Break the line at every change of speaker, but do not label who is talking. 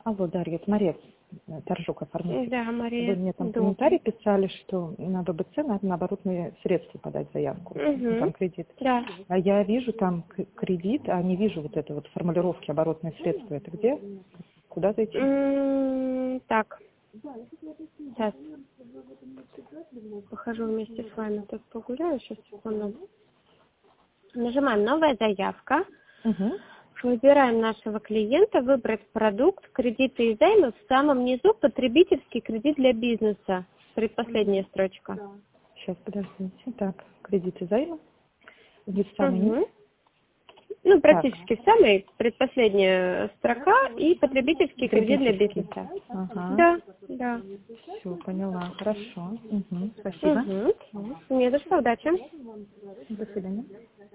Алло, Дарья, это Мария Торжок оформитель.
Да, Мария.
Вы мне там комментарий писали, что на ББЦ надо на оборотные средства подать заявку, там кредит.
Да.
А я вижу там кредит, а не вижу вот это вот формулировки оборотные средства. Это где? Куда зайти?
Так. Сейчас. Похожу вместе с вами. Тут погуляю, сейчас, секунду. Нажимаем «Новая заявка». Выбираем нашего клиента, выбрать продукт, кредиты и займы. В самом низу потребительский кредит для бизнеса. Предпоследняя строчка.
Сейчас, подождите. Так, кредиты и займы. Здесь самый низ.
Ну, практически в самой предпоследняя строка и потребительский кредит для бизнеса.
Ага.
Да.
Все, поняла. Хорошо. Спасибо.
Не за что, удачи.
До свидания.